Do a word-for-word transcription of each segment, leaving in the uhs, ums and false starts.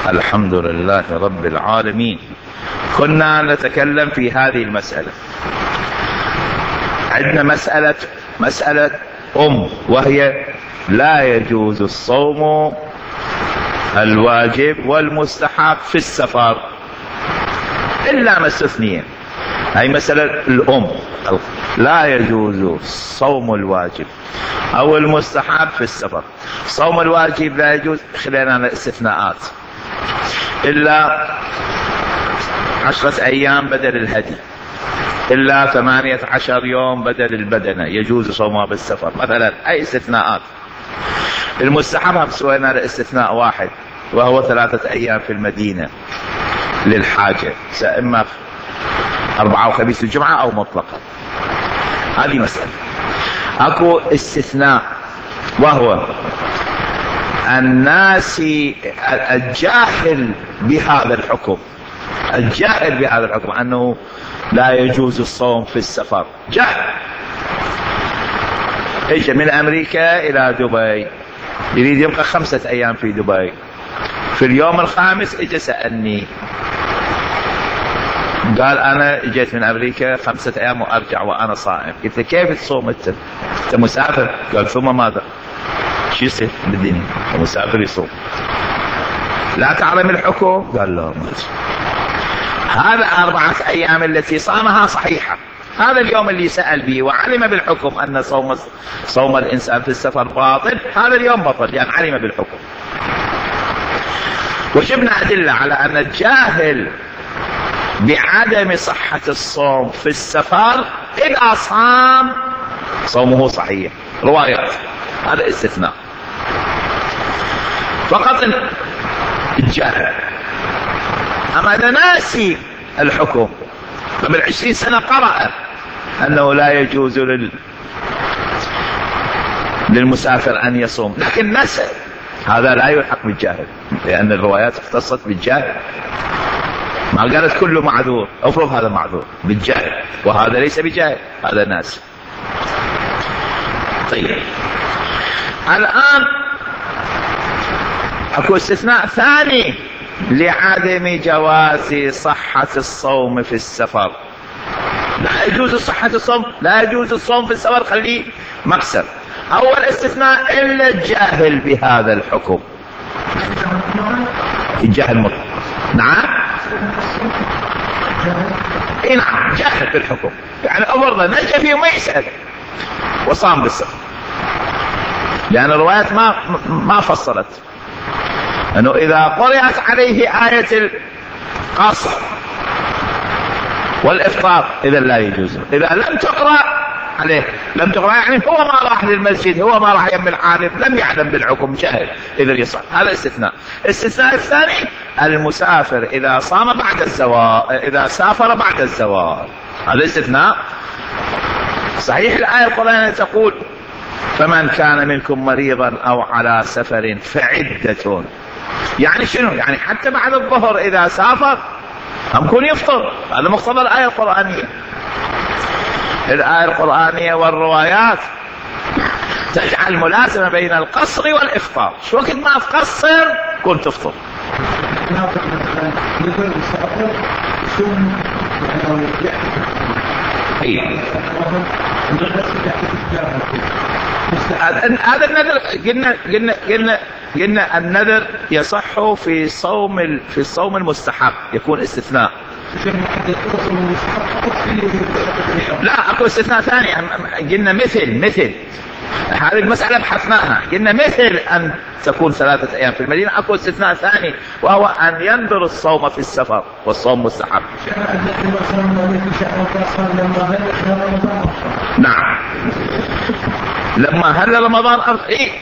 الحمد لله رب العالمين. كنا نتكلم في هذه المسألة. عندنا مسألة مسألة أم، وهي لا يجوز الصوم الواجب والمستحب في السفر إلا ما استثنية. هي مسألة الأم، لا يجوز صوم الواجب أو المستحب في السفر. صوم الواجب لا يجوز، خلينا الاستثناءات، إلا عشرة أيام بدل الهدي، إلا ثمانية عشر يوم بدل البدنة يجوز صومها بالسفر مثلا. أي استثناءات. المستحب سوينا الاستثناء واحد، وهو ثلاثة أيام في المدينة للحاجة، إما أربعة وخميس الجمعة أو مطلقا. هذه مسألة. أكو استثناء، وهو الناس الجاهل بهذا الحكم، الجاهل بهذا الحكم أنه لا يجوز الصوم في السفر. جاهل اجى من أمريكا إلى دبي، يريد يبقى خمسة أيام في دبي. في اليوم الخامس اجى سألني، قال أنا جيت من أمريكا خمسة أيام وأرجع وأنا صائم. قلت له كيف تصوم أنت؟ أنت مسافر؟ قال ثم ماذا؟ شو يصير بالدنيا؟ المسافر يصوم. لا تعلم الحكم؟ قال لا ما أدري. هذا أربعة أيام التي صامها صحيحة. هذا اليوم اللي سأل به وعلم بالحكم أن صوم صوم الإنسان في السفر باطل، هذا اليوم بطل يعني علم بالحكم. وجبنا أدلة على أن الجاهل بعدم صحة الصوم في السفر إذا صام صومه صحيح. روايات، هذا استثناء فقط الجاهل. أما إذا ناسي الحكم، قبل عشرين سنة قرأ أنه لا يجوز لل... للمسافر أن يصوم، لكن نسى، هذا لا يلحق بالجاهل، لأن الروايات اختصت بالجاهل، ما قالت كله معذور. افرض هذا معذور بالجاهل، وهذا ليس بجاهل، هذا ناس. طيب الآن اكو استثناء ثاني لعدم جواز صحة الصوم في السفر. لا يجوز صحة الصوم، لا يجوز الصوم في السفر، خليه مكسر. اول استثناء الا الجاهل بهذا الحكم، الجاهل مطلق. نعم اي نعم، جاهل بالحكم، يعني أفرض نجا فيه وما يسأل وصام بالسفر، لأن الروايات ما ما فصلت أنه إذا قرأت عليه آية القصر والإفطار إذا لا يجوز. إذا لم تقرأ عليه، لم تقرأ يعني هو ما راح للمسجد، هو ما راح يم العارف، لم يعلم بالحكم، جاهل، إذا يصح. هذا استثناء. الاستثناء الثاني المسافر إذا صام بعد الزوال، إذا سافر بعد الزوال، هذا استثناء. صحيح الآية القرآنية تقول فمن كان منكم مريضا أو على سفر فعدة، يعني شنو؟ يعني حتى بعد الظهر إذا سافر ممكن يفطر، هذا مقتضى الآية القرآنية. الآية القرآنية والروايات تجعل ملازمة بين القصر والإفطار، شو وقت ما تقصر كنت تفطر. هذا النذر قلنا قلنا قلنا قلنا النذر يصح في صوم في الصوم المستحب، يكون استثناء. لا اكو استثناء ثاني، قلنا مثل مثل هذه المسألة بحثناها، قلنا مثل أن تكون ثلاثة أيام في المدينة. أكو استثناء ثاني وهو أن ينذر الصوم في السفر، والصوم مستحب. نعم لما هل رمضان أرض إيه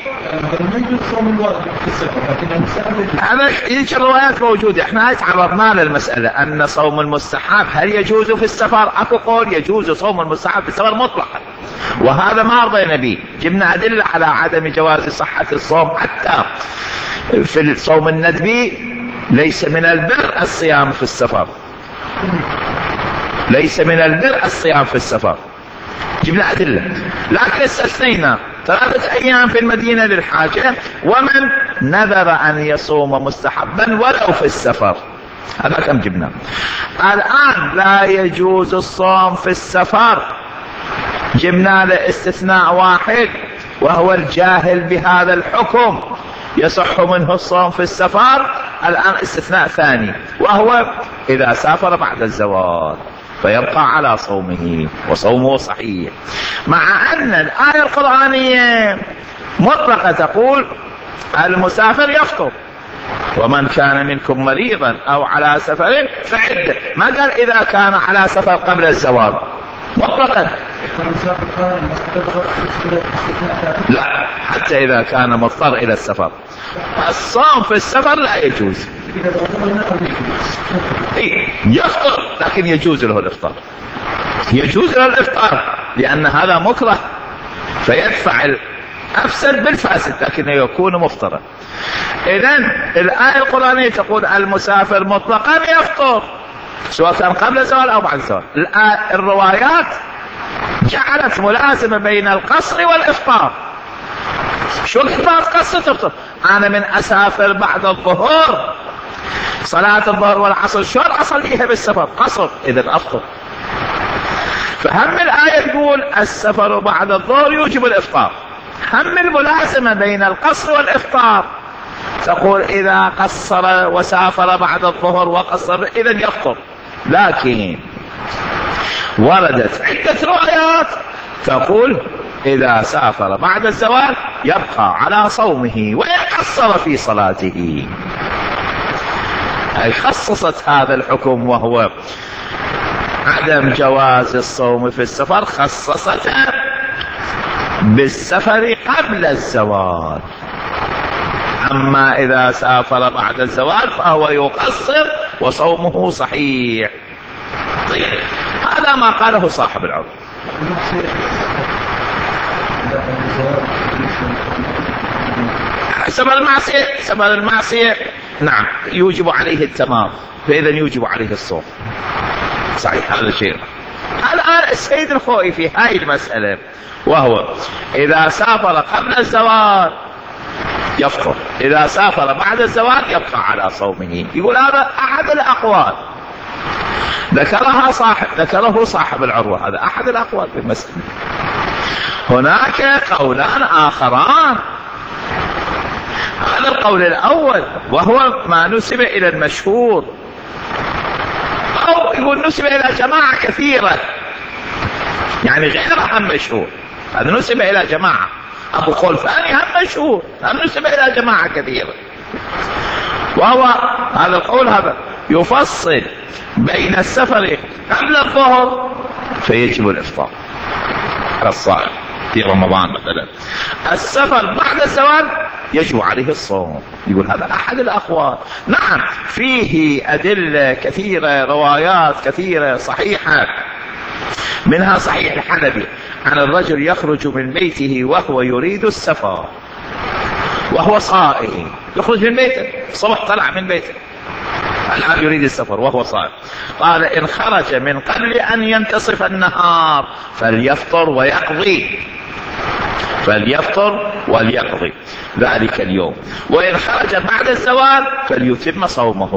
هذا إيش الروايات موجودة. إحنا تعرضنا للمسألة أن صوم المستحب هل يجوز في السفر. أكو قول يجوز صوم المستحب في السفر مطلقا، وهذا ما رضينا به. جبنا أدلة على عدم جواز صحة الصوم، حتى في الصوم الندبي ليس من البر الصيام في السفر، ليس من البر الصيام في السفر. جبنا أدلة، لكن استثنينا ثلاثة أيام في المدينة للحاجة، ومن نذر أن يصوم مستحبا ولو في السفر. هذا كم جبنا. الآن لا يجوز الصوم في السفر، جبنا له استثناء واحد وهو الجاهل بهذا الحكم يصح منه الصوم في السفر. الآن استثناء ثاني وهو إذا سافر بعد الزوال فيبقى على صومه وصومه صحيح، مع أن الآية القرآنية مطلقة تقول المسافر يفطر ومن كان منكم مريضا أو على سفر فعدة، ما قال إذا كان على سفر قبل الزوال مطلقا. لا، حتى إذا كان مضطر إلى السفر. الصوم في السفر لا يجوز. يفطر لكن يجوز له الإفطار، يجوز له الإفطار لأن هذا مكره فيدفع الأفسد بالفاسد لكنه يكون مفطرا. إذن الآية القرآنية تقول المسافر مطلقا يفطر سواء كان قبل الزوال أو بعد الزوال. الروايات جعلت ملازمة بين القصر والإفطار. شو الإفطار؟ قصر تفطر. أنا من أسافر بعد الظهر صلاة الظهر والعصر شلون أصليها بالسفر؟ قصر، إذن أفطر. فهم الآية تقول السفر بعد الظهر يوجب الإفطار، هم الملازمة بين القصر والإفطار تقول إذا قصر وسافر بعد الظهر وقصر إذن يفطر. لكن وردت عدة روايات تقول إذا سافر بعد الزوال يبقى على صومه وإن قصر في صلاته. أي خصصت هذا الحكم وهو عدم جواز الصوم في السفر، خصصته بالسفر قبل الزوال. أما إذا سافر بعد الزوال فهو يقصر وصومه صحيح. طيب هذا ما قاله صاحب العرض. سبب المعصية، سبب المعصية نعم يوجب عليه التمام، فإذا يوجب عليه الصوم صحيح. هذا شيء. الآن السيد الخوئي في هاي المسألة وهو إذا سافر قبل الزوال يفطر، إذا سافر بعد الزوال يبقى على صومه. يقول هذا أحد الأقوال ذكرها صاحب ذكره صاحب العروة، هذا أحد الأقوال في المسألة. هناك قولان آخران. هذا القول الأول وهو ما نسب إلى المشهور، أو يقول نسب إلى جماعة كثيرة يعني غير هم مشهور. هذا نسب إلى جماعة. أبو قول ثاني هم مشهور، هم نسب إلى جماعة كثيرة. وهو هذا القول هذا يفصل بين السفر قبل الظهر فيجب الإفطار على الصائم في رمضان مثلا، السفر بعد الزوال يجب عليه الصوم. يقول هذا أحد الأقوال. نعم فيه أدلة كثيرة، روايات كثيرة صحيحة، منها صحيح الحنبي عن الرجل يخرج من بيته وهو يريد السفر وهو صائم، يخرج من بيته الصبح طلع من بيته الآن يريد السفر وهو صائم، قال إن خرج من قبل أن ينتصف النهار فليفطر ويقضي، فليفطر وليقضي ذلك اليوم، وإن خرج بعد الزوال فليتم صومه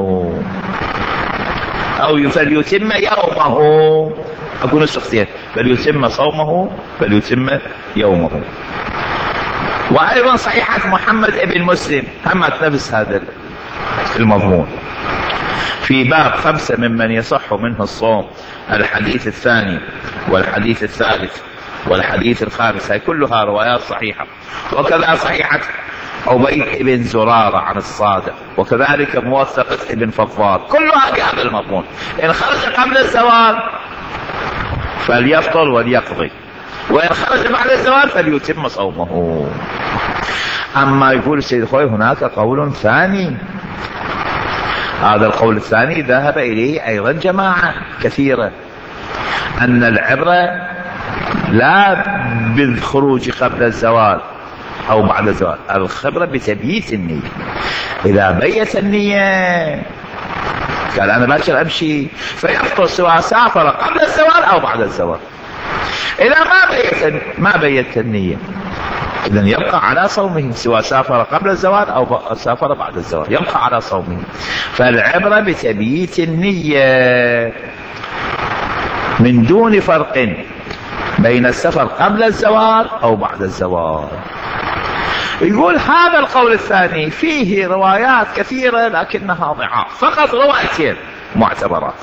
أو فليتم يومه. أقول نسختين، فليتم صومه فليتم يومه. وأيضا صحيحة محمد ابن مسلم همت نفس هذا المضمون في باب خمسة ممن يصح منه الصوم، الحديث الثاني والحديث الثالث والحديث الخامس، هي كلها روايات صحيحة. وكذا صحيحة عبيد بن زرارة عن الصادق، وكذلك موثقة ابن فضال، كلها بهذا المضمون. إن خرج قبل الزوال فليفطر وليقضي، وإن خرج بعد الزوال فليتم صومه. أما يقول السيد خوي هناك قول ثاني، هذا القول الثاني ذهب إليه أيضا جماعة كثيرة، أن العبرة لا بالخروج قبل الزوال أو بعد الزوال، الخبرة بتبييت النية. إذا بيت النية قال أنا باكر أمشي فيفطر سواء سافر قبل الزوال أو بعد الزوال. إذا ما بيت ما بيت النية إذا يبقى على صومه سواء سافر قبل الزواج أو سافر بعد الزواج، يبقى على صومه. فالعبرة بتبييت النية من دون فرق بين السفر قبل الزواج أو بعد الزواج. يقول هذا القول الثاني فيه روايات كثيرة لكنها ضعاف، فقط روايتين معتبرات.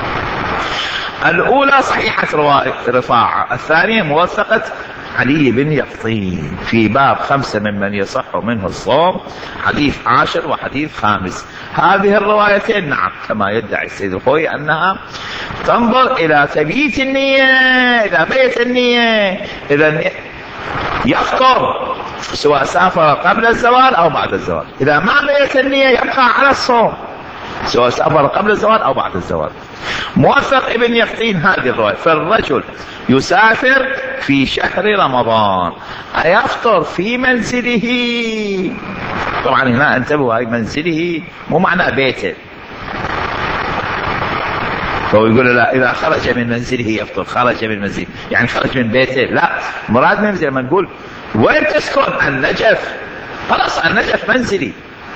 الأولى صحيحة رفاعة، الثانية موثقة علي بن يقطين في باب خمسة ممن يصح منه الصوم، حديث عاشر وحديث خامس. هذه الروايتين نعم كما يدعي السيد الخوي أنها تنظر إلى تبييت النية، إلى بيت النية. إذا يفطر سواء سافر قبل الزوال أو بعد الزوال، إذا ما بيت النية يبقى على الصوم سواء سافر قبل الزوال أو بعد الزوال. موثق ابن يقطين هذه الرواية. فالرجل يسافر في شهر رمضان أيفطر في منزله؟ طبعا هنا انتبهوا، هاي منزله مو معنى بيته. فهو يقول لا، إذا خرج من منزله يفطر، خرج من منزله يعني خرج من بيته، لا، مراد منزل لما نقول وين تسكن؟ النجف، خلاص النجف منزلي.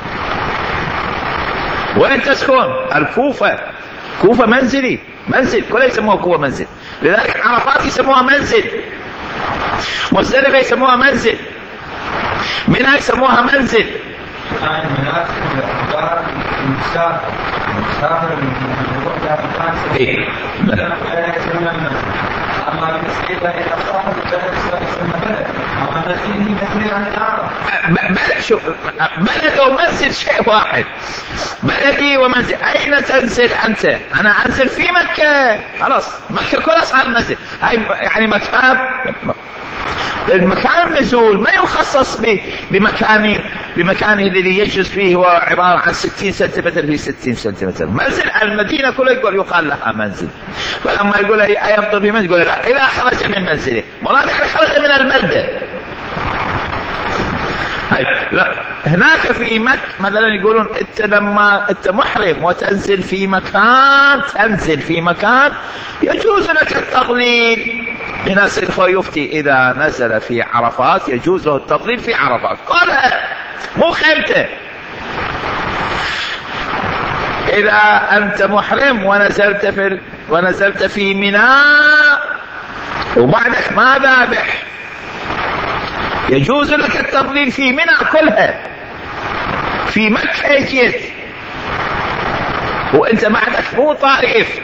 وين تسكن؟ الكوفة، كوفة منزلي، منزل كلها يسموها كوفة منزل. لذلك عرفات يسموها منزل، مزدلفة يسموها منزل، منى يسموها منزل. إيه؟ شوف، بلد ومنزل شيء واحد، بلدي ومنزل. أين تنزل أنت؟ أنا أنزل في مكة، خلاص مكة كلها صار منزل. هاي يعني مكان، المكان النزول ما يخصص بمكان بمكانه الذي يجلس فيه هو عبارة عن ستين سنتيمتر في ستين سنتيمتر. منزل المدينة كلها يقول يقال لها منزل. فلما يقول أيفطر في منزل يقول لا، إذا خرج من منزله، مراد خرج من البلدة. لا، هناك في مكة مثلا يقولون انت لما انت محرم وتنزل في مكان، تنزل في مكان يجوز لك التضليل. هنا سيد خوي يفتي اذا نزل في عرفات يجوز له التضليل في عرفات، قالها مو خيمته. اذا انت محرم ونزلت في ونزلت في منى وبعدك ما ذابح يجوز لك التضليل في منى كلها. في مكة جيت وانت بعدك مو طائف،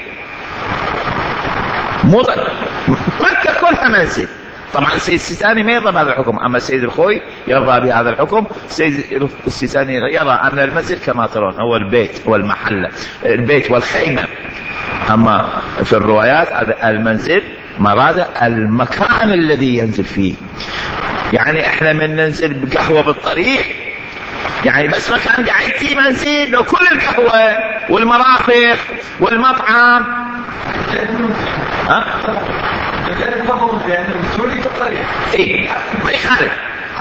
مو مكة كلها منزل. طبعا السيد السيستاني ما يرضى بهذا الحكم، اما السيد الخوي يرضى بهذا الحكم. السيد السيستاني يرى ان المنزل كما ترون هو البيت، هو المحل، البيت والخيمة. اما في الروايات المنزل مراد المكان الذي ينزل فيه. يعني احنا من ننزل بقهوة بالطريق، يعني بس مكان قاعد فيه منزل، لو كل القهوة والمرافق والمطعم ها ايه ما يخالف،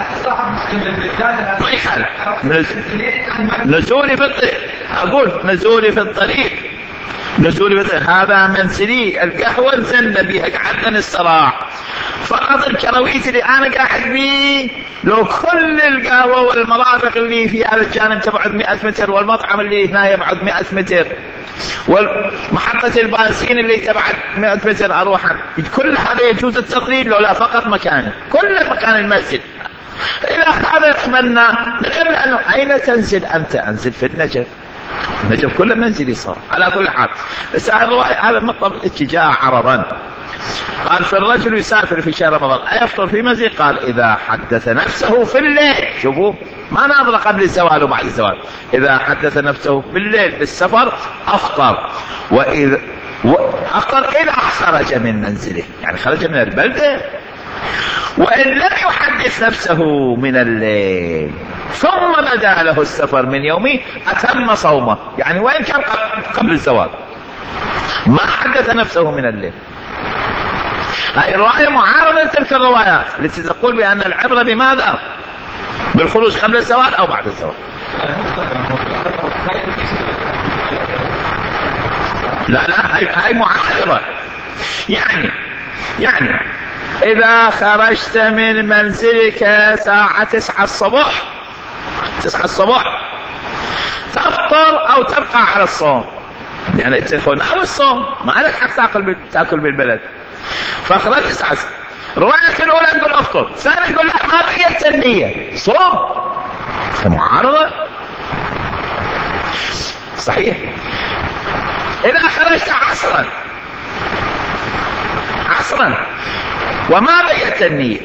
ما يخالف نزولي في الطريق. اقول نزولي في الطريق، نزولي في الطريق هذا منزلي. القهوة نزلنا بيها قعدنا نستراح، فقط الكراويت اللي انا قاعد بيه لو كل القهوة والمرافق اللي في هذا الجانب تبعد مئة متر، والمطعم اللي هنا يبعد مئة متر، والمحطة البنزين اللي تبعد مئة متر اروح، كل هذا يجوز التقليد لو لا فقط مكانه، كل مكان المسجد. إذا هذا يحملنا نقول له أين تنزل أنت؟ أنزل في النجف، النجف كله منزلي صار. على كل حال بس هذا مطلب اتجاه عرضا. قال فالرجل يسافر في شهر رمضان أيفطر في منزل؟ قال إذا حدث نفسه في الليل. شوفوا ما ناظر قبل الزوال وبعد الزوال، إذا حدث نفسه بالليل بالسفر أفطر، وإذا أفطر إذا خرج من منزله، يعني خرج من البلدة. وإن لم يحدث نفسه من الليل ثم بدا له السفر من يومه أتم صومه، يعني وإن كان قبل الزوال ما حدث نفسه من الليل. هذه الرواية معارضة لتلك الروايات التي تقول بأن العبرة بماذا؟ بالخروج قبل الزوال أو بعد الزوال. لا لا هاي معارضة. يعني يعني إذا خرجت من منزلك ساعة تسعة الصبح تسعة الصبح تفطر أو تبقى على الصوم، يعني تكون أو الصوم ما لك حق تاكل تاكل بالبلد، فخرجت تسعة. رواية الأولى تقول أفطر، الثانية تقول لا ما بقيت النية صوم، معارضة صحيح. إذا خرجت عصرا عصرا وما بقيت النية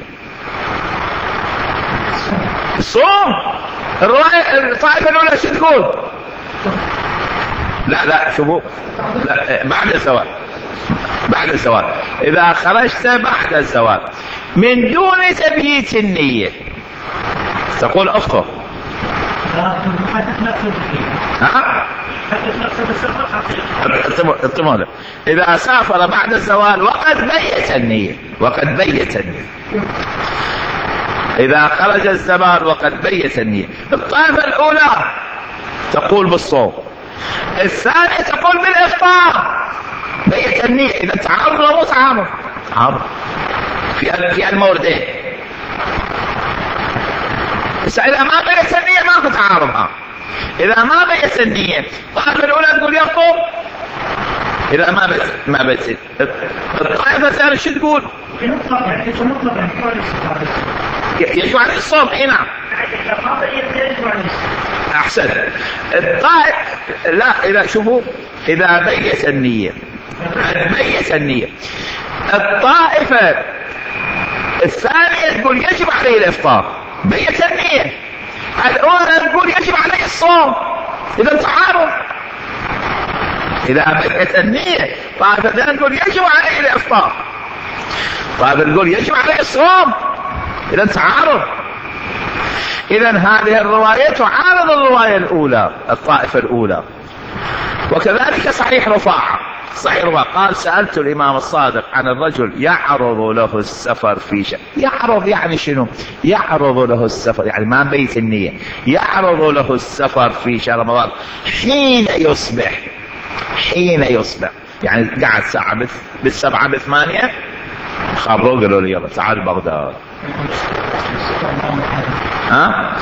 صوم. الرواية الطائفة الأولى شو تقول؟ لا لا شوفوا، لا بعد الزواج بعد الزواج إذا خرجت بعد الزواج من دون تبييت النية تقول أفطر. ها؟ إذا سافر بعد الزوال وقد بيت النية وقد بيت النية إذا خرج الزمان وقد بيت النية. الطائفة الأولى تقول بالصوم، الثانية تقول بالإفطار بيت النية. إذا تعارض ولا مو تعارض؟ تعارض في في الموردين. بس إذا ما بيت النية ما في تعارض. إذا ما بيت النية الطائفة الأولى تقول يفطر، إذا ما بيت ما بيت. الطائفة الثانية شو تقول؟ يجب عليه الصوم. اي نعم احسن. الطائف لا، اذا شوفوا اذا بيت النية بيت النية. الطائفة الثانية تقول يجب عليه الافطار بيت النية، الاولى تقول يجب عليه الصوم. اذا تعارض. اذا بيت النية طائفة ثانية تقول يجب عليه الافطار، طائفة تقول يجب عليه الصوم. إذا تعارض. إذا هذه الرواية تعارض الرواية الأولى الطائفة الأولى. وكذلك صحيح رفاعة صحيح رفاعة قال سألت الإمام الصادق عن الرجل يعرض له السفر في شهر. يعرض يعني شنو؟ يعرض له السفر يعني ما بيت النية، يعرض له السفر في شهر رمضان حين يصبح حين يصبح يعني قعد ساعة بالسبعة بثمانية خبروا قالوا لي يلا تعال بغداد. ها؟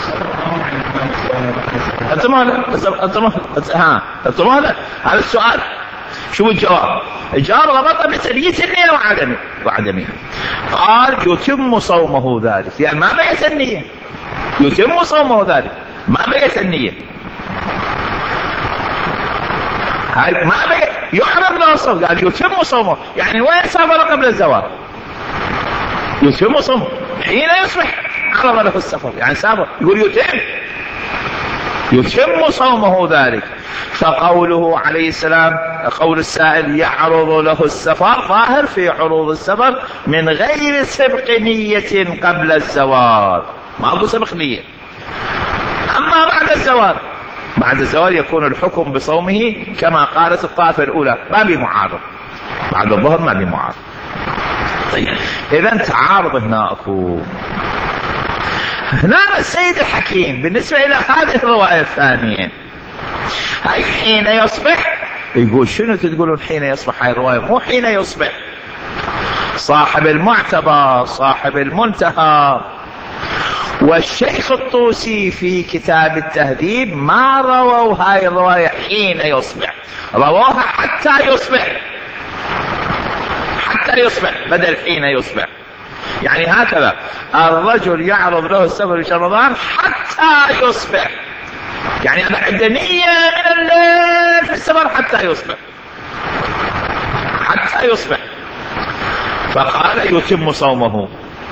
انت ما انت ما ها انت ما هذا السؤال. شو الجواب؟ الجواب ربط بتبييت النية وعدمه وعدمه. قال يتم صومه ذلك يعني ما بيت النية، يتم صومه ذلك ما بيت النية. هاي ما بيت يحرم له الصوم. قال يتم صومه يعني وين سافر قبل الزواج يتم صومه حين يصبح عرض له السفر يعني سافر يقول يتم يتم صومه ذلك. فقوله عليه السلام قول السائل يعرض له السفر ظاهر في عروض السفر من غير سبق نية قبل الزواج، ما أقول سبق نية. أما بعد الزواج بعد الزواج يكون الحكم بصومه كما قالت الطائفة الأولى ما بمعارض، بعد الظهر ما بمعارض. طيب إذا تعارض هنا أكو. هنا السيد الحكيم بالنسبة إلى هذه الرواية الثانية هاي حين يصبح يقول شنو تقولون حين يصبح؟ هاي الرواية مو حين يصبح. صاحب المعتبر صاحب المنتهى والشيخ الطوسي في كتاب التهذيب ما رووا هاي الرواية حين يصبح، رووها حتى يصبح حتى يصبح بدل حين يصبح. يعني هكذا الرجل يعرض له السفر في رمضان حتى يصبح يعني أنا عندي نية من الليل في السفر حتى يصبح حتى يصبح. فقال يتم صومه.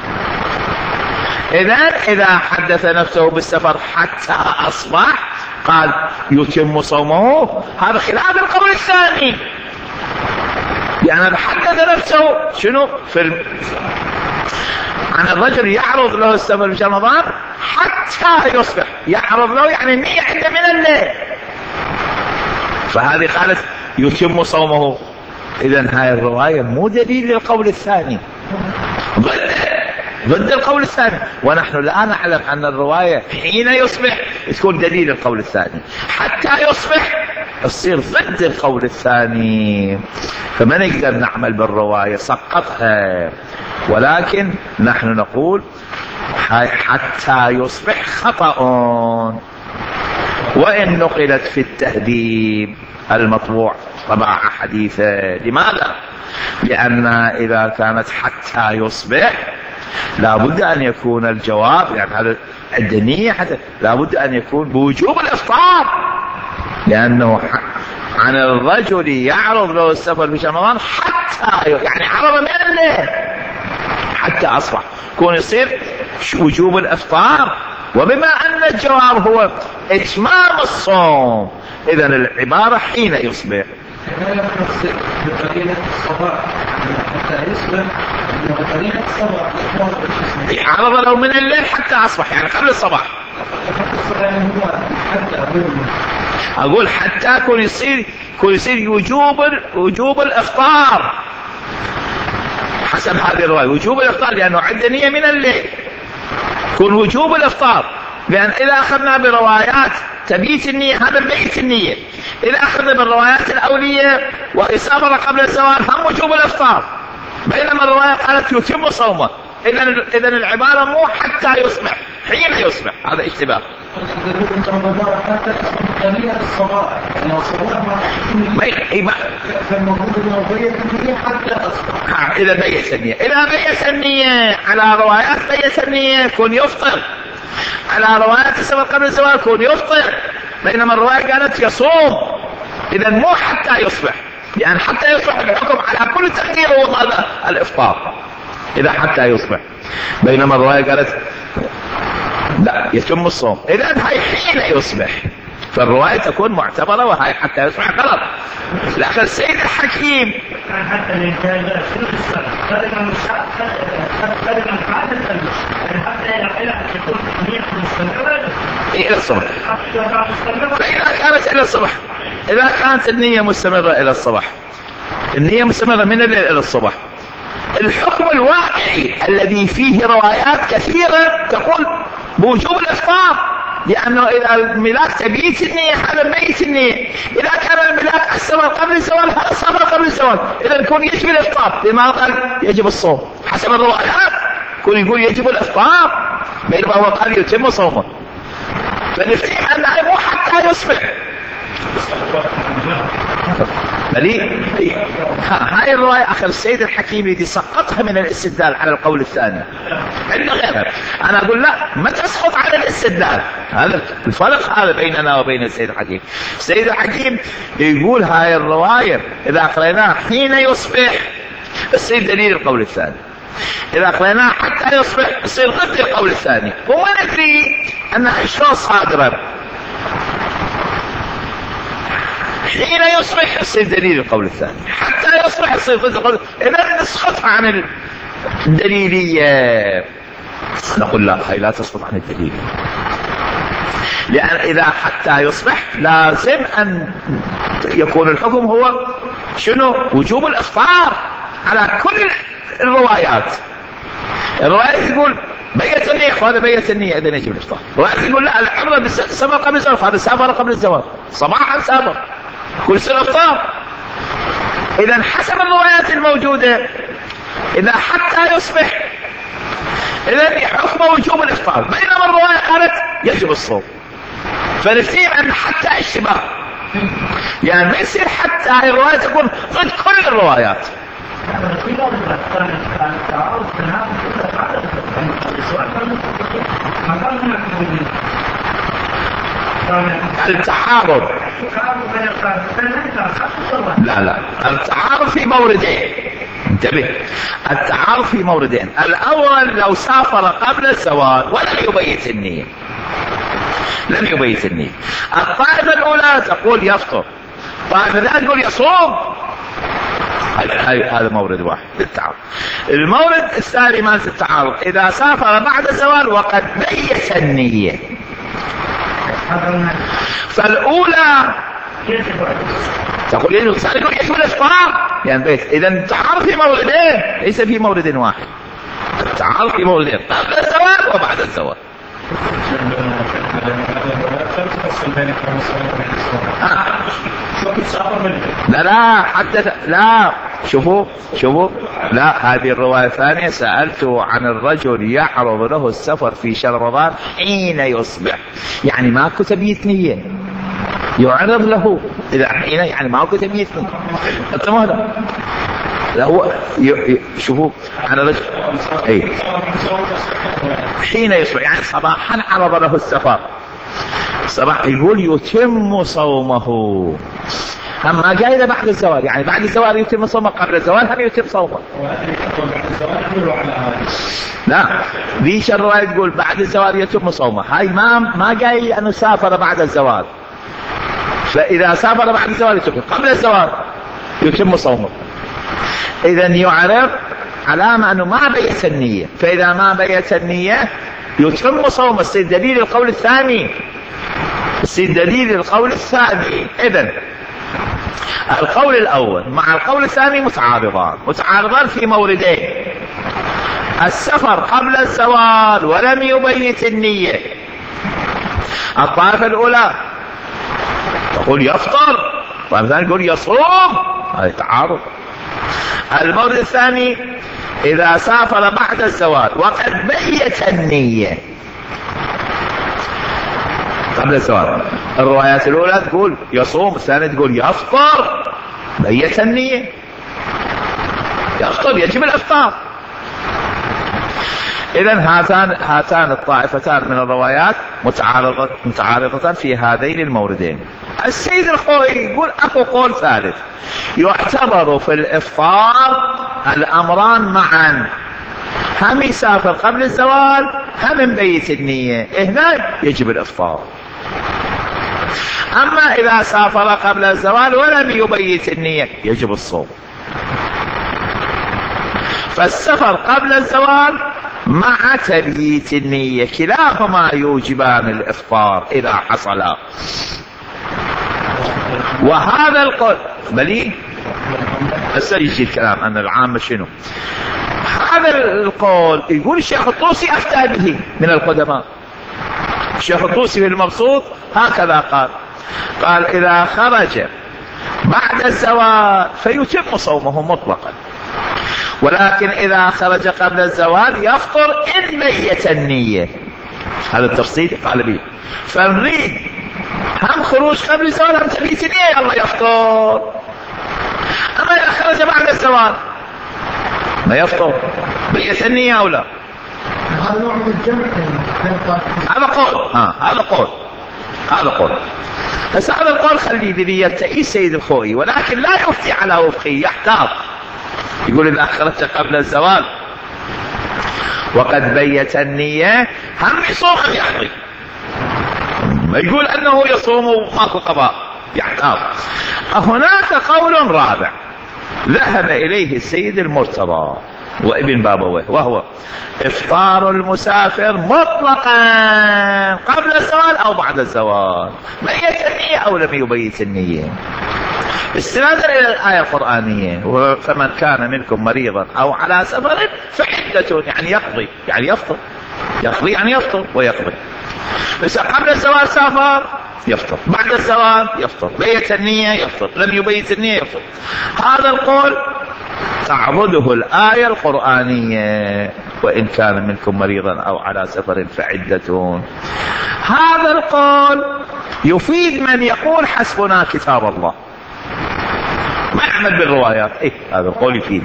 إذن إذا حدث نفسه بالسفر حتى أصبح قال يتم صومه. هذا خلاف القول الثاني يعني حدث نفسه شنو في الم... عن الرجل يعرض له السفر في رمضان حتى يصبح يعرض له يعني النية عنده من الليل، فهذه قالت يتم صومه. إذن هاي الرواية مو دليل للقول الثاني، ضد ضد القول الثاني. ونحن لا نعلم أن الرواية حين يصبح تكون دليل القول الثاني، حتى يصبح تصير ضد القول الثاني. فما نقدر نعمل بالرواية سقطها ولكن نحن نقول حتى يصبح خطأ، وإن نقلت في التهذيب المطبوع طبعا حديثة. لماذا؟ لأن إذا كانت حتى يصبح لابد أن يكون الجواب، يعني هذا الدنية حتى لابد أن يكون بوجوب الإفطار، لأنه عن الرجل يعرض له السفر في رمضان حتى، يعني عرض من الليل حتى أصبح، يكون يصير وجوب الإفطار. وبما أن الجواب هو إتمام الصوم، إذا العبارة حين يصبح. عرض له من الليل حتى أصبح، يعني قبل الصباح. أقول حتى يكون يصير يكون يصير وجوب وجوب الإفطار حسب هذه الرواية، وجوب الإفطار لأنه عنده نية من الليل، يكون وجوب الإفطار. لأن إذا أخذنا بروايات تبيت النية، هذا بيت النية، إذا أخذنا بالروايات الأولية وإصابة قبل الزوال هم وجوب الإفطار، بينما الرواية قالت يتم صومه. إذا إذا العبارة مو حتى يصبح، حين يصبح، هذا اشتباه. إذا بيت النية، إذا بيت النية على روايات بيت النية يكون يفطر، على روايات السفر قبل الزوال يكون يفطر، بينما الرواية قالت يصوم. إذا مو حتى يصبح، يعني حتى يصبح الحكم على كل تقدير هذا الإفطار إذا حتى يصبح، بينما الرواية قالت لا يتم الصوم. إذا هاي حين يصبح، فالرواية تكون معتبرة، وهاي حتى يصبح غلط. لكن السيد الحكيم حتى الانتاج شنو السبب؟ تقريبا تقريبا بعد التلبس، يعني حتى الى تكون النية مستمرة الى الصبح. فإذا كانت الى الصبح، إذا كانت النية مستمرة الى الصبح، النية مستمرة من الليل الى الصبح، الحكم الواقعي الذي فيه روايات كثيرة تقول بوجوب الإفطار، لأنه إذا الملاك تبيت النية هذا بيت النية، إذا كان الملاك السفر قبل الزوال هذا السفر قبل الزوال، إذا يكون يجب الإفطار. لما قال يجب الصوم حسب الروايات، يكون يقول يجب الإفطار، بينما هو قال يتم صومه. فنفتهم أنه مو حتى يصبح. بلي هاي الرواية أخي السيد الحكيم الذي سقطها من الاستدلال على القول الثاني عندنا غيرها. أنا أقول لا، ما تسقط على الاستدلال، هذا الفرق هذا بيننا وبين السيد الحكيم. السيد الحكيم يقول هاي الرواية إذا قرأناها حين يصبح يصير دليل القول الثاني، إذا قرأناها حتى يصبح يصير ضد القول الثاني، وما ندري أنها شلون صادرة. حين يصبح يصير دليل القول الثاني، حتى يصبح يصير ضد القول. إذا نسقطها عن الدليلية، نقول لا، هي لا تسقط عن الدليلية، لأن إذا حتى يصبح لازم أن يكون الحكم هو شنو؟ وجوب الإفطار على كل الروايات. الرواية تقول بيت النية، هذا بيت النية إذا يجب الإفطار. الرواية تقول لا، الحمر بالسفر قبل الزوال، هذا سافر قبل الزوال، صباحا سافر، كل سنة إفطار. إذا حسب الروايات الموجودة إذا حتى يصبح إذا حكم وجوب الإفطار، بينما الرواية قالت يجب الصوم. فنفتهم أن حتى اشتباه، يعني ما يصير حتى هاي الرواية تكون ضد كل الروايات. التعارض لا لا التعارض في موردين، انتبه، التعارض في موردين. الأول لو سافر قبل الزوال ولم يبيت النية، لم يبيت النية، الطائفة الأولى تقول يفطر، الطائفة الثانية تقول يصوم. هذا مورد واحد للتعارض. المورد الثاني مال التعارض إذا سافر بعد الزوال وقد بيت النية، فالأولى تقول إنه يقول يجب الإفطار، يعني بيت. إذا التعارض في موردين ليس في مورد واحد، التعارض في موردين قبل الزوال وبعد الزوال. لا لا حتى لا شوفوا شوفوا لا، هذه الرواية الثانية سألته عن الرجل يعرض له السفر في شهر رمضان حين يصبح، يعني ماكو تبييت نية، يعرض له إذا حين يعني ماكو تبييت نية. انتبهوا له، لا هو شوفوا عن الرجل اي حين يصبح يعني صباحا عرض له السفر صباح، يقول يتم صومه، هم ما قايله بعد الزوال، يعني بعد الزوال يتم صومه، قبل الزوال هم يتم صومه. لا ذيش الرواية تقول بعد الزوال يتم صومه، هاي ما ما قايل انه سافر بعد الزوال، فاذا سافر بعد الزوال يتم، قبل الزوال يتم صومه. اذا يعرف علامة انه ما بيت النية، فاذا ما بيت النية يتم صومه. السيد دليل القول الثاني، السيد دليل القول الثاني. اذا القول الاول مع القول الثاني متعارضان، متعارضان في موردين: السفر قبل الزوال ولم يبيت النية، الطائفة الاولى تقول يفطر، الطائفة الثانية تقول يصوم، هذا تعارض. المورد الثاني اذا سافر بعد الزوال وقد بيت النية قبل الزوال، الروايات الاولى تقول يصوم، الثانية تقول يفطر، بيت النية يفطر، يجب الافطار. اذا هاتان هاتان الطائفتان من الروايات متعارضة متعارضتان في هذين الموردين. السيد الخوئي يقول اكو قول ثالث: يعتبر في الافطار الامران معا، هم يسافر قبل الزوال هم مبيت النية، هنا يجب الافطار. اما اذا سافر قبل الزوال ولم يبيت النية يجب الصوم. فالسفر قبل الزوال مع تبييت النية كلاهما يوجبان الافطار اذا حصل. وهذا القول بلي هسه يجي الكلام ان العامة شنو. هذا القول يقول الشيخ الطوسي افتى به من القدماء، الشيخ الطوسي في المبسوط هكذا قال، قال اذا خرج بعد الزوال فيتم صومه مطلقا، ولكن اذا خرج قبل الزوال يفطر ان بيت النية. هذا التفصيل قال به. فنريد هم خروج قبل الزوال هم تبيت النية الله يفطر، اما اذا خرج بعد الزوال ما يفطر، بيت النية او لا. هذا نوع من الجمع. هذا قول، ها هذا قول، هذا قول. بس هذا القول خليه الذي يلتئي السيد الخوئي، ولكن لا يفتي على وفقه، يحتاط. يقول اذا خرجت قبل الزوال وقد بيت النية هم يصوم هم يقضي، ما يقول انه يصوم وماكو قضاء، يحتاط. هناك قول رابع ذهب اليه السيد المرتضى وابن بابويه، وهو افطار المسافر مطلقا قبل الزوال او بعد الزوال، بيت النية او لم يبيت النية، استنادا الى الايه القرانيه: فمن كان منكم مريضا او على سفر فعدة، يعني يقضي يعني يفطر، يقضي يعني يفطر ويقضي. بس قبل الزوال سافر يفطر، بعد الزوال يفطر، بيت النية يفطر، لم يبيت النية يفطر. هذا القول تعبده الآية القرآنية: وإن كان منكم مريضا أو على سفر فعدة. هذا القول يفيد من يقول حسبنا كتاب الله، ما يعمل بالروايات. إيه هذا القول يفيد.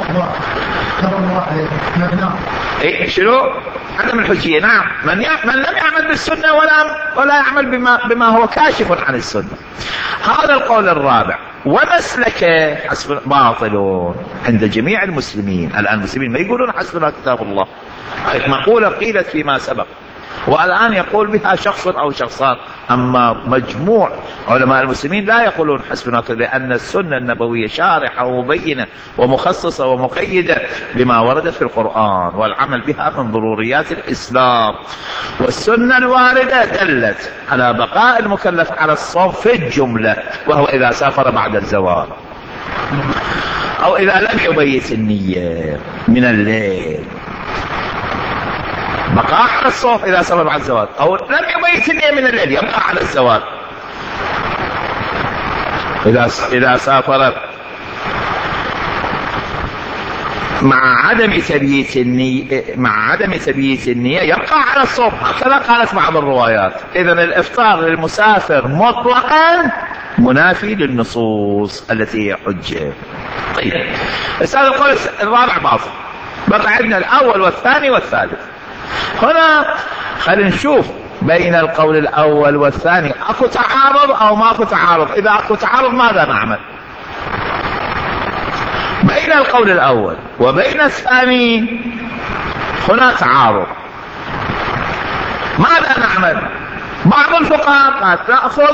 إيه شنو؟ عدم الحجية. نعم، من, من لم يعمل بالسنة ولا ولا يعمل بما بما هو كاشف عن السنة. هذا القول الرابع ومسلكه حسب باطل عند جميع المسلمين. الآن المسلمين ما يقولون حسبنا كتاب الله، هذه مقولة قيلت فيما سبق والآن يقول بها شخص أو شخصان، أما مجموع علماء المسلمين لا يقولون حسبنا، لأن السنة النبوية شارحة ومبينة ومخصصة ومقيدة بما وردت في القرآن، والعمل بها من ضروريات الإسلام. والسنة الواردة دلت على بقاء المكلف على الصوم في الجملة، وهو إذا سافر بعد الزوال أو إذا لم يبيت النية من الليل، بقاء على الصوم إذا سافر بعد الزوال، أو لم يبيت النية من الليل يبقى على الزوال. إذا إذا سافر مع عدم تبييت النية مع عدم تبييت النية يبقى على الصوم، هكذا قالت بعض الروايات. إذن الإفطار للمسافر مطلقا منافي للنصوص التي هي حجة. طيب هذا القول الرابع باطل، بقى عندنا الأول والثاني والثالث. هنا خلينا نشوف بين القول الأول والثاني أكو تعارض أو ما أكو تعارض. إذا أكو تعارض ماذا نعمل؟ بين القول الأول وبين الثاني هنا تعارض، ماذا نعمل؟ بعض الفقهاء قد نأخذ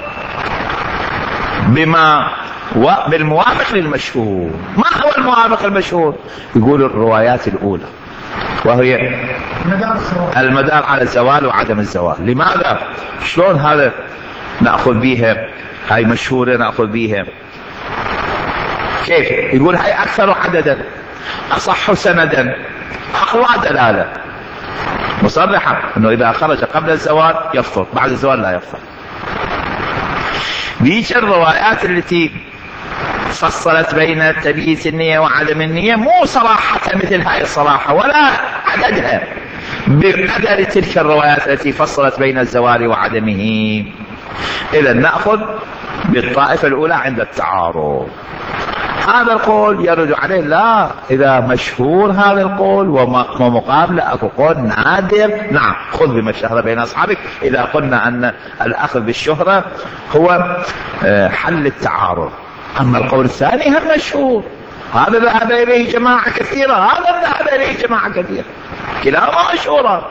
بما بالموافق للمشهور. ما هو الموافق المشهور؟ يقول الروايات الأولى وهي المدار على الزوال وعدم الزوال. لماذا؟ شلون هذا نأخذ بيها؟ هاي مشهورة نأخذ بيها. كيف؟ يقول هاي أكثر عددا، أصح سندا، أقوى دلالة، مصرحة أنه إذا خرج قبل الزوال يفطر، بعد الزوال لا يفطر. بيش الروايات التي فصلت بين تبييت النية وعدم النية مو صراحة مثل هاي الصراحة ولا عددها بقدر تلك الروايات التي فصلت بين الزوال وعدمه. إذا نأخذ بالطائفة الأولى عند التعارض. هذا القول يرد عليه لا، إذا مشهور هذا القول ومقابله أكو قول نادر، نعم خذ بما اشتهر بين أصحابك. إذا قلنا أن الأخذ بالشهرة هو حل التعارض. أما القول الثاني هم مشهور، هذا ذهب إليه جماعة كثيرة، هذا ذهب إليه جماعة كثيرة، كلاهما مشهورة.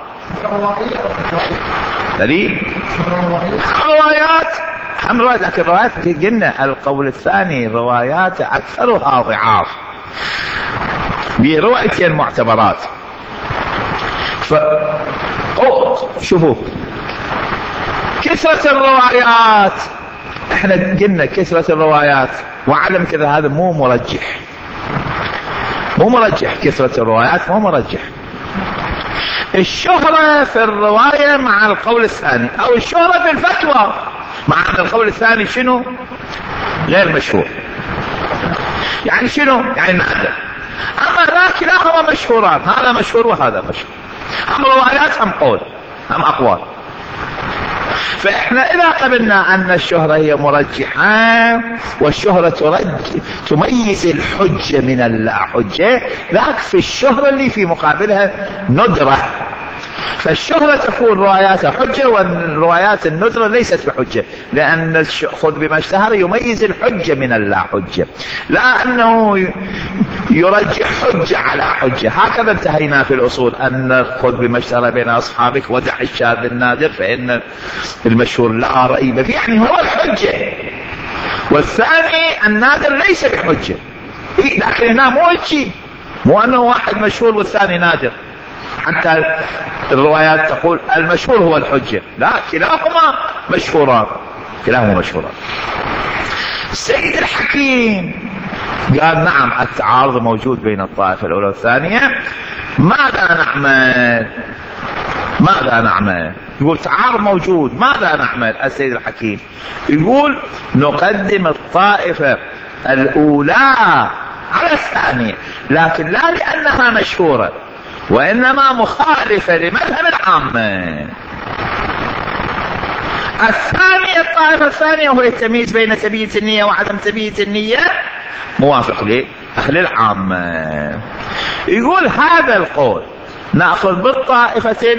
دليل روايات هم روايات، لكن روايات قلنا القول الثاني روايات أكثرها ضعاف بروايتين معتبرات. ف شوفوا كثرة الروايات، احنا قلنا كثرة الروايات وعدم كذا، هذا مو مرجح، مو مرجح. كثرة الروايات مو مرجح. الشهرة في الرواية مع القول الثاني، او الشهرة في الفتوى مع ان القول الثاني شنو؟ غير مشهور. يعني شنو؟ يعني نادر. اما لا، كلاهما مشهوران، هذا مشهور وهذا مشهور. اما الروايات هم قول هم اقوال. فاحنا اذا قبلنا ان الشهرة هي مرجحة والشهرة ترج تميز الحجة من اللا حجة، ذاك في الشهرة اللي في مقابلها ندرة. فالشهرة تكون رواياتها حجة والروايات الندرة ليست بحجة، لأن خذ بما اشتهر يميز الحجة من اللا حجة، لا أنه يرجح حجة على حجة. هكذا انتهينا في الأصول أن خذ بما اشتهر بين أصحابك ودع الشاذ النادر فإن المشهور لا ريب فيه، يعني هو الحجة. والثاني النادر ليس بحجة، لكن هنا مو شيء، مو أنه واحد مشهور والثاني نادر. حتى الروايات تقول المشهور هو الحجة، لا، كلاهما مشهوران، كلاهما مشهوران. السيد الحكيم قال نعم التعارض موجود بين الطائفة الأولى والثانية، ماذا نعمل؟ ماذا نعمل؟ يقول تعارض موجود، ماذا نعمل؟ السيد الحكيم يقول نقدم الطائفة الأولى على الثانية، لكن لا لأنها مشهورة وإنما مخالفة لمذهب العامة. الثانية الطائفة الثانية هو التمييز بين تبييت النية وعدم تبييت النية، موافق لأهل العامة. يقول هذا القول نأخذ بالطائفة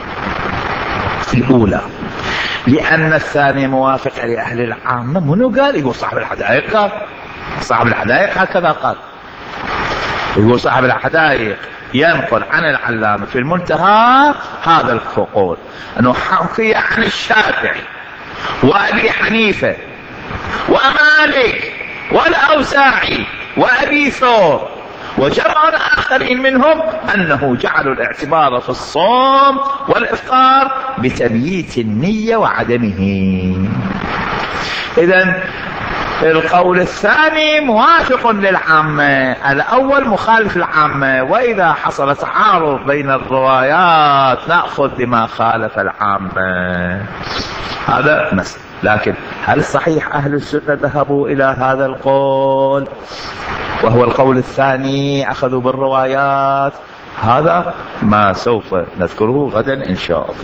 الأولى لأن الثانية موافقة لأهل العامة. منو قال؟ يقول صاحب الحدائق قال، صاحب الحدائق هكذا قال. يقول صاحب الحدائق ينقل عن العلامة في المنتهى هذا القول، أنه حكي عن الشافعي وأبي حنيفة ومالك والأوزاعي وأبي ثور وجمع آخرين منهم أنه جعلوا الاعتبار في الصوم والإفطار بتبييت النية وعدمه. إذن القول الثاني موافق للعامة، الأول مخالف للعامة. وإذا حصل تعارض بين الروايات نأخذ بما خالف العامة. هذا مسألة. لكن هل صحيح أهل السنة ذهبوا إلى هذا القول؟ وهو القول الثاني أخذوا بالروايات. هذا ما سوف نذكره غدا إن شاء الله.